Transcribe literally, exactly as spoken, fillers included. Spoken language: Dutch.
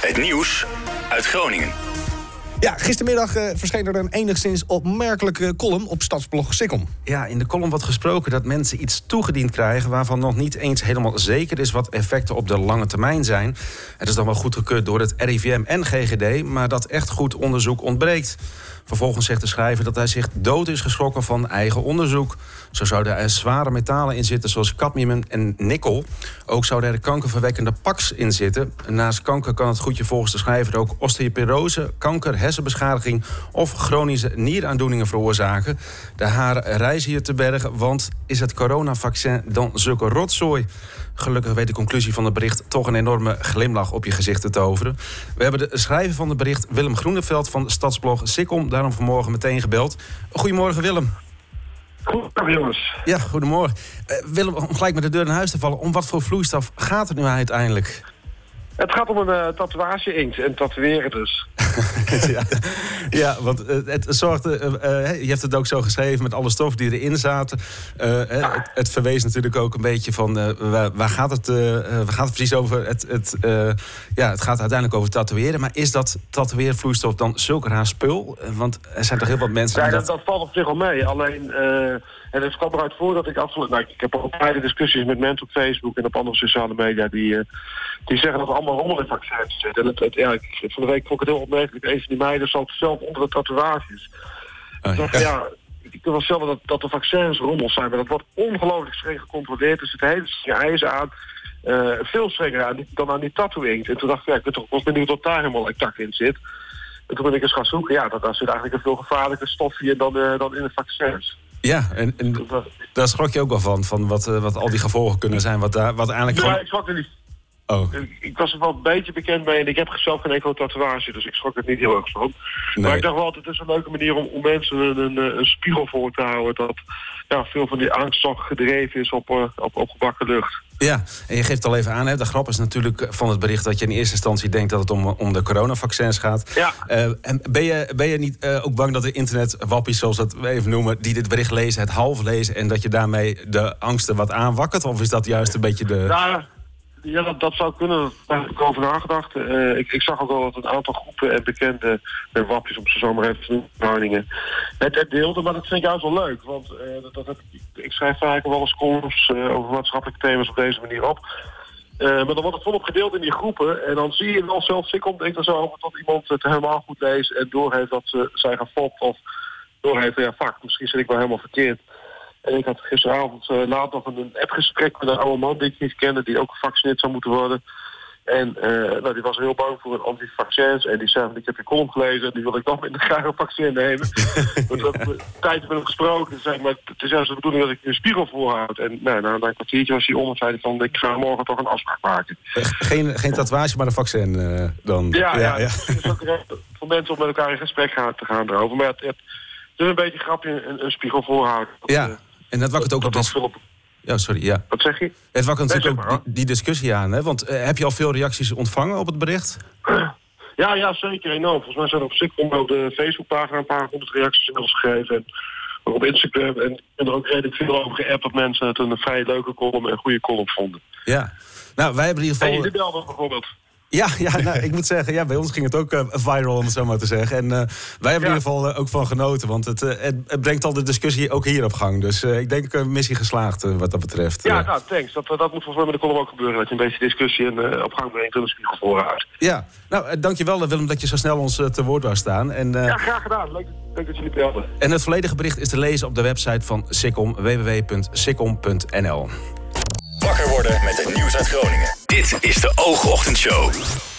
Het nieuws uit Groningen. Ja, gistermiddag uh, verscheen er een enigszins opmerkelijke column op Stadsblog Sikkom. Ja, in de column wordt gesproken dat mensen iets toegediend krijgen waarvan nog niet eens helemaal zeker is wat effecten op de lange termijn zijn. Het is dan wel goedgekeurd door het R I V M en G G D, maar dat echt goed onderzoek ontbreekt. Vervolgens zegt de schrijver dat hij zich dood is geschrokken van eigen onderzoek. Zo zouden er zware metalen in zitten zoals cadmium en nikkel. Ook zouden er kankerverwekkende paks in zitten. Naast kanker kan het goedje volgens de schrijver ook osteoporose, kanker, hersenbeschadiging of chronische nieraandoeningen veroorzaken. De haren rijzen hier te bergen, want is het coronavaccin dan zulke rotzooi? Gelukkig weet de conclusie van het bericht toch een enorme glimlach op je gezicht te toveren. We hebben de schrijver van het bericht, Willem Groeneveld van Stadsblog Sikkom, daarom vanmorgen meteen gebeld. Goedemorgen, Willem. Goedemorgen, jongens. Ja, goedemorgen. Uh, Willem, om gelijk met de deur in huis te vallen, om wat voor vloeistof gaat het nu uiteindelijk? Het gaat om een uh, tatoeage-inkt en tatoeëren dus. ja, ja, want uh, het zorgt, uh, uh, je hebt het ook zo geschreven met alle stoffen die erin zaten. Uh, ja. het, het verwees natuurlijk ook een beetje van uh, waar, waar, gaat het, uh, waar gaat het precies over? Het, het, uh, ja, het gaat uiteindelijk over tatoeëren. Maar is dat tatoeëervloeistof dan zulk raar spul? Uh, want er zijn toch heel wat mensen... Ja, die dat... dat valt op zich al mee. Alleen, uh, het kwam eruit voor dat ik absoluut... Nou, ik heb al beide discussies met mensen op Facebook en op andere sociale media die, uh, die zeggen dat er allemaal rommel in vaccins zitten. En het, het, ja, ik, van de week vond ik het heel opmerkelijk. Een van die meiden zat zelf onder de tatoeages. Oh, ik dacht, ja, ja ik kan wel stellen dat, dat de vaccins rommels zijn, maar dat wordt ongelooflijk streng gecontroleerd. Er zit hele strenge eisen aan. Uh, veel strenger aan dan aan die tattoo-inkt. En toen dacht ik, ja, ik ben toch wel benieuwd wat daar helemaal exact in zit. En toen ben ik eens gaan zoeken. Ja, dat, daar zit eigenlijk een veel gevaarlijker stofje in dan, uh, dan in de vaccins. Ja, en, en daar schrok je ook wel van, van wat, uh, wat al die gevolgen kunnen zijn. Wat, daar, wat eigenlijk ja, gewoon... ik schrok er niet. Oh. Ik, ik was er wel een beetje bekend mee en ik heb zelf geen enkele tatoeage, dus ik schrok het niet heel erg van. Nee. Maar ik dacht wel, het is een leuke manier om, om mensen een, een, een spiegel voor te houden dat ja, veel van die angst toch gedreven is op, uh, op, op gebakken lucht. Ja, en je geeft het al even aan, hè? De grap is natuurlijk van het bericht dat je in eerste instantie denkt dat het om, om de coronavaccins gaat. Ja. Uh, en ben je, ben je niet uh, ook bang dat de internetwappies, zoals dat we even noemen, die dit bericht lezen, het half lezen en dat je daarmee de angsten wat aanwakkert? Of is dat juist een beetje de... Ja. Ja, dat, dat zou kunnen. Daar heb ik over nagedacht. Uh, ik, ik zag ook wel dat een aantal groepen en bekende uh, wapjes, om ze zo maar even te noemen, Groningen, het, het deelden. Maar dat vind ik juist wel leuk. Want uh, dat, dat heb, ik schrijf vaak wel eens columns uh, over maatschappelijke thema's op deze manier op. Uh, maar dan wordt het volop gedeeld in die groepen. En dan zie je wel zelfs, ik kom denk er zo over dat iemand het helemaal goed leest en doorheeft dat ze zijn gefopt of doorheeft, ja, fuck, misschien zit ik wel helemaal verkeerd. En ik had gisteravond uh, laat nog een appgesprek met een oude man die ik niet kende, die ook gevaccineerd zou moeten worden. En uh, nou, die was heel bang voor een antivaccins. En die zei, ik heb je column gelezen, die wil ik nog minder graag een vaccin nemen. Dus dat we tijd met hem gesproken. Zei, maar het is juist de bedoeling dat ik je een spiegel voorhoud. En nou, na een kwartiertje was hij om en zei hij van, ik ga morgen toch een afspraak maken. Geen, geen tatoeage, maar een vaccin uh, dan? Ja, ja, ja. ja. Het is ook recht voor mensen om met elkaar in gesprek gaan, te gaan erover. Maar het, het, het is een beetje grapje, een, een spiegel voorhouden. Ja. Uh, En dat wakkert ook op dis- Ja, sorry, ja. Wat zeg je? Het wakkert nee, natuurlijk ook die, die discussie aan, hè? Want uh, heb je al veel reacties ontvangen op het bericht? Ja, ja, zeker enorm. Volgens mij zijn er op Sikkom op de Facebookpagina een paar honderd reacties inmiddels gegeven. En op Instagram. En, en er ook redelijk veel over geappt dat mensen het een vrij leuke column en een goede column vonden. Ja. Nou, wij hebben in ieder geval... En je belde bijvoorbeeld. Ja, ja nou, ik moet zeggen, ja, bij ons ging het ook uh, viral, om het zo maar te zeggen. En uh, wij hebben ja. in ieder geval uh, ook van genoten, want het, uh, het, het brengt al de discussie ook hier op gang. Dus uh, ik denk uh, missie geslaagd uh, wat dat betreft. Ja, uh. nou, thanks. Dat, dat moet volgens mij met de column ook gebeuren, dat je een beetje discussie en, uh, op gang brengt en een spiegel vooruit. Ja, nou, uh, dankjewel Willem dat je zo snel ons uh, te woord wou staan. En, uh, ja, graag gedaan. Leuk, leuk dat jullie belden. En het volledige bericht is te lezen op de website van Sikkom, w w w punt sikkom punt n l. Wakker worden met het nieuws uit Groningen. Dit is de Oogochtendshow.